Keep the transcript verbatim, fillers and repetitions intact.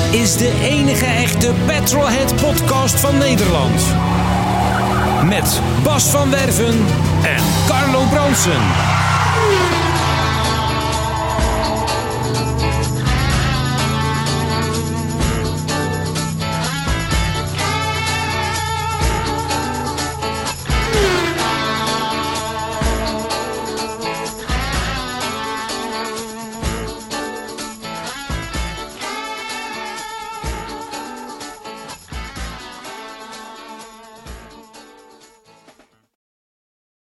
is de enige echte Petrolhead podcast van Nederland. Met Bas van Werven en Carlo Bronsen.